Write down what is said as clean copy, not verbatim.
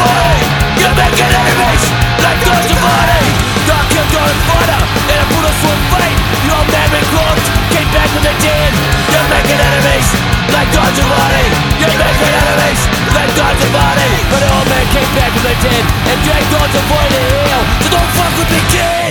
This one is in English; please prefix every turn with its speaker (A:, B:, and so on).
A: body. You're making enemies like guns of money. Dark killed on fire in a brutal sword fight. Your man been cloaked, came back from the dead. You're making enemies